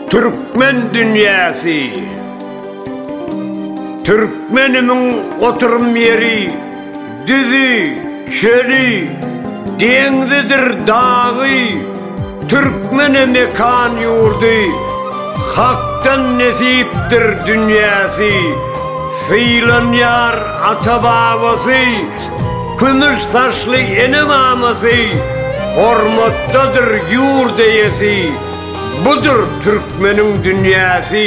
Türkmen dünyası. Türkmenimin oturum yeri, düzü, çölü, denizdir dağı, Türkmene mekan yurdu, haktan nesiptir dünyası. Sıylan yar ata babası, kümüş saçlı enem aması, hormattadır yurdeyesi. Budur Türkmenin dünyası.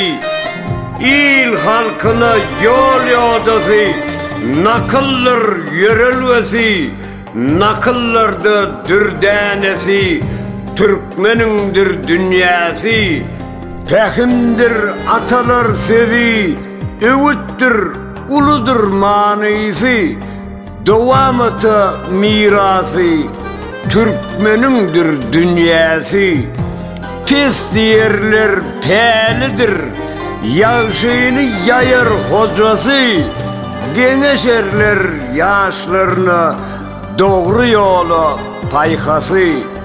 İl halkına yol yodası, nakıllar yörelvesi, nakıllarda dürdanesi. Türkmenindir dünyası. Pehimdir atalar sevi, öğüttür uludur manisi. Devamatı mirası, Türkmenindir dünyası. Pis yerler pelidir, yağışını yayar hocası. Gençerler yaşlarına doğru yolu paykası.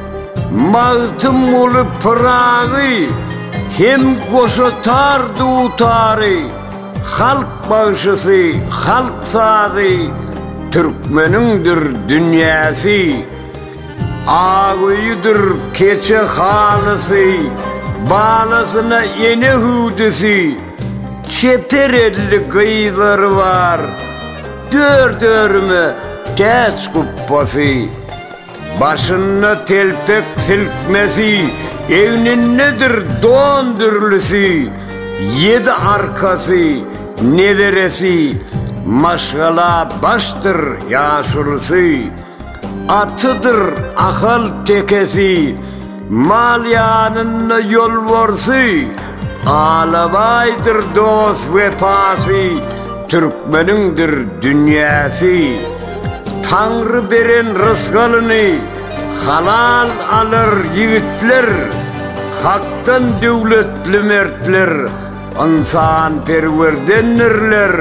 Mağtım olup pırağı, hem koşutar dutarı. Halk bağışısı, halk sazı, Türkmenindir dünyası. Ağıyıdır keçe halısı, bağlasına ene hudisi. Çeperelli kıyıları var, dör dörümü tez kuppası. Başına telpek silkmesi, evinin nedir dondürlüsü. Yedi arkası, neveresi, maşgala baştır yaşılısı. Atıdır akıl tekesi, mal yanına yol varsı. Ağlabaydır dost vefası, Türkmenindir dünyası. Tanrı beren rızkını halal alır yiğitler. Haktan devletli mertler, insan perverdenirler.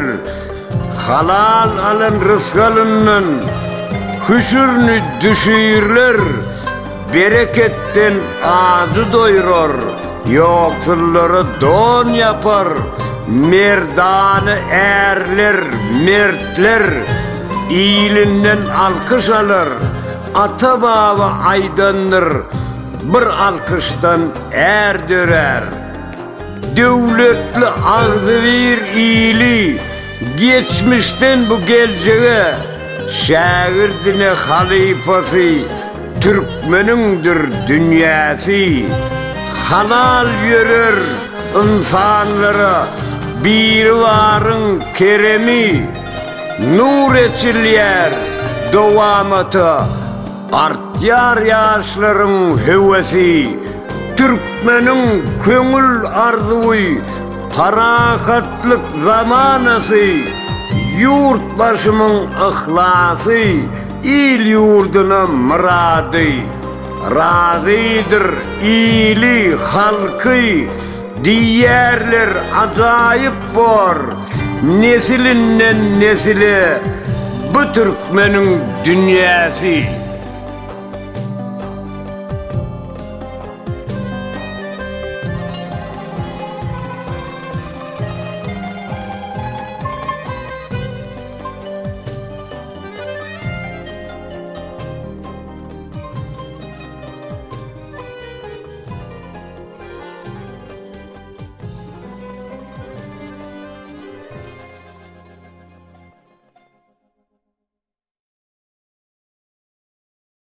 Halal alın rızkının hüşürünü düşürler. Bereketten ağzı doyurur, yoksulları don yapar. Merdanı erler, mertler, iyilinden alkış alır. Ata baba aydanır, bir alkıştan er dörer. Devletli ağzı bir iyili, geçmişten bu geleceğe. Şagirdine halifası, Türkmenindir dünyası. Halal yürür insanlara, bir varın keremi. Nur etçiler devamatı, artyar yaşların hevesi. Türkmenin köngül arzuy, parahatlık zamanası. Yurt başımın ihlası, il yurduna mıradı. Razıdır iyili halkı, diyerler acayip var. Nesilinden nesile bu Türkmenin dünyası.